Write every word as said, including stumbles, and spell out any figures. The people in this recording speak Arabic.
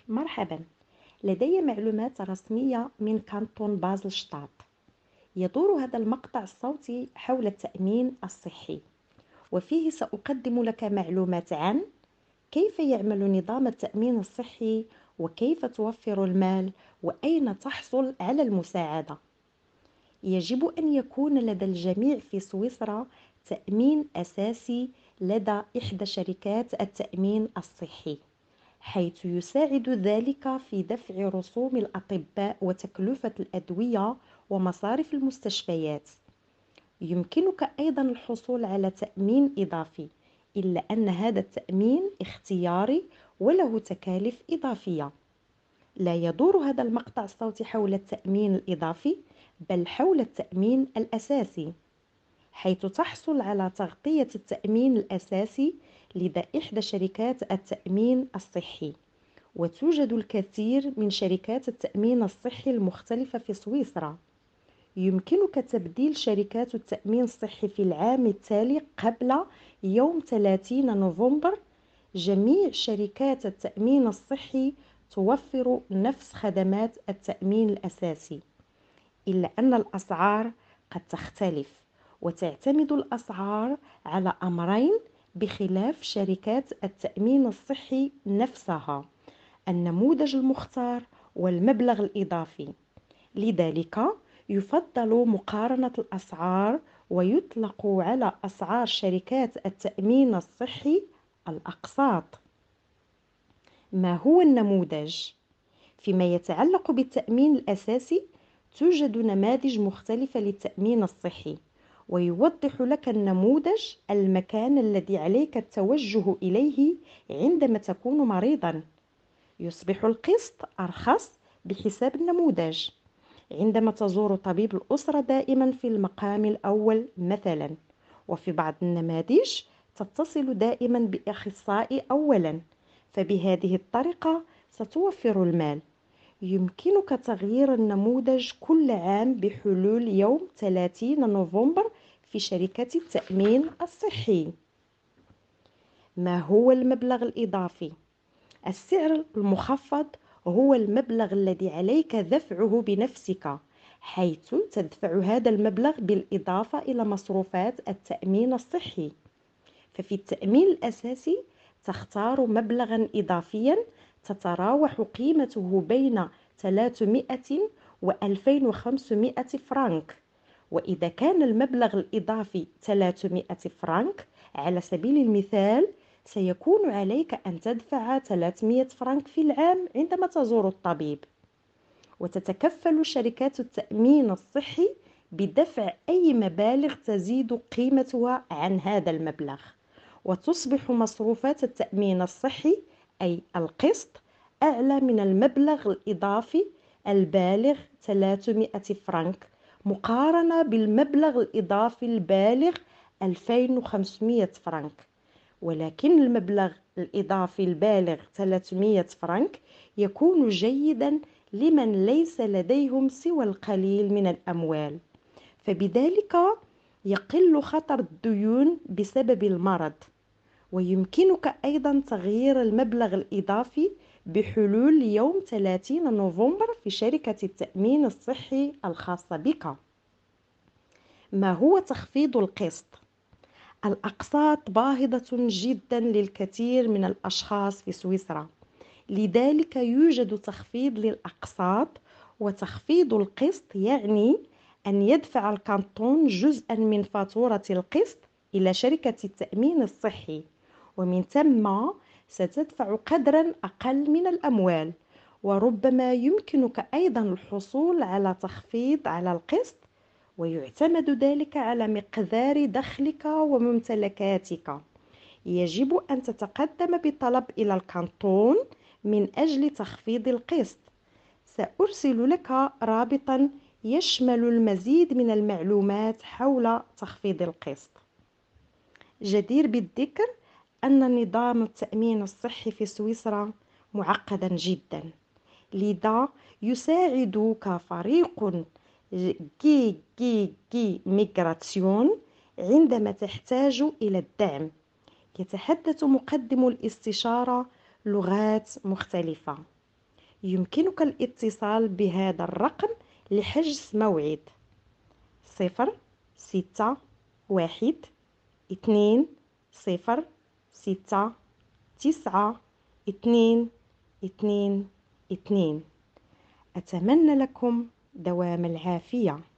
مرحبا. لدي معلومات رسمية من كانتون بازل-شتات. يدور هذا المقطع الصوتي حول التأمين الصحي، وفيه سأقدم لك معلومات عن كيف يعمل نظام التأمين الصحي، وكيف توفر المال، وأين تحصل على المساعدة. يجب أن يكون لدى الجميع في سويسرا تأمين أساسي لدى إحدى شركات التأمين الصحي، حيث يساعد ذلك في دفع رسوم الأطباء وتكلفة الأدوية ومصاريف المستشفيات. يمكنك أيضا الحصول على تأمين إضافي، إلا أن هذا التأمين اختياري وله تكاليف إضافية. لا يدور هذا المقطع الصوتي حول التأمين الإضافي، بل حول التأمين الأساسي، حيث تحصل على تغطية التأمين الأساسي لدى إحدى شركات التأمين الصحي. وتوجد الكثير من شركات التأمين الصحي المختلفة في سويسرا. يمكنك تبديل شركات التأمين الصحي في العام التالي قبل يوم ثلاثين نوفمبر. جميع شركات التأمين الصحي توفر نفس خدمات التأمين الأساسي، إلا أن الأسعار قد تختلف، وتعتمد الأسعار على أمرين بخلاف شركات التأمين الصحي نفسها: النموذج المختار والمبلغ الإضافي. لذلك يفضل مقارنة الأسعار، ويطلق على أسعار شركات التأمين الصحي الأقساط. ما هو النموذج؟ فيما يتعلق بالتأمين الأساسي، توجد نماذج مختلفة للتأمين الصحي، ويوضح لك النموذج المكان الذي عليك التوجه إليه عندما تكون مريضا. يصبح القسط أرخص بحساب النموذج عندما تزور طبيب الأسرة دائما في المقام الأول مثلا، وفي بعض النماذج تتصل دائما بأخصائي أولا، فبهذه الطريقة ستوفر المال. يمكنك تغيير النموذج كل عام بحلول يوم ثلاثين نوفمبر في شركة التأمين الصحي. ما هو المبلغ الإضافي؟ السعر المخفض هو المبلغ الذي عليك دفعه بنفسك، حيث تدفع هذا المبلغ بالإضافة إلى مصروفات التأمين الصحي. ففي التأمين الأساسي تختار مبلغا إضافيا تتراوح قيمته بين ثلاثمائة و ألفين وخمسمائة فرنك. وإذا كان المبلغ الإضافي ثلاثمائة فرنك على سبيل المثال، سيكون عليك أن تدفع ثلاثمائة فرنك في العام عندما تزور الطبيب. وتتكفل شركات التأمين الصحي بدفع أي مبالغ تزيد قيمتها عن هذا المبلغ، وتصبح مصروفات التأمين الصحي أي القسط أعلى من المبلغ الإضافي البالغ ثلاثمائة فرنك، مقارنة بالمبلغ الإضافي البالغ ألفين وخمسمائة فرنك. ولكن المبلغ الإضافي البالغ ثلاثمائة فرنك يكون جيدا لمن ليس لديهم سوى القليل من الأموال، فبذلك يقل خطر الديون بسبب المرض. ويمكنك أيضا تغيير المبلغ الإضافي بحلول يوم ثلاثين نوفمبر في شركة التأمين الصحي الخاصة بك. ما هو تخفيض القسط؟ الأقساط باهظة جدا للكثير من الأشخاص في سويسرا، لذلك يوجد تخفيض للأقساط. وتخفيض القسط يعني أن يدفع الكانتون جزءا من فاتورة القسط إلى شركة التأمين الصحي، ومن ثم ستدفع قدرا أقل من الأموال. وربما يمكنك أيضا الحصول على تخفيض على القسط، ويعتمد ذلك على مقدار دخلك وممتلكاتك. يجب أن تتقدم بطلب إلى الكانتون من أجل تخفيض القسط. سأرسل لك رابطا يشمل المزيد من المعلومات حول تخفيض القسط. جدير بالذكر أن نظام التأمين الصحي في سويسرا معقدا جدا، لذا يساعدك فريق جي جي جي ميغراسيون عندما تحتاج إلى الدعم. يتحدث مقدم الاستشارة لغات مختلفة. يمكنك الاتصال بهذا الرقم لحجز موعد: صفر ستة واحد اثنين صفر ستة تسعة اثنين اثنين اثنين. أتمنى لكم دوام العافية.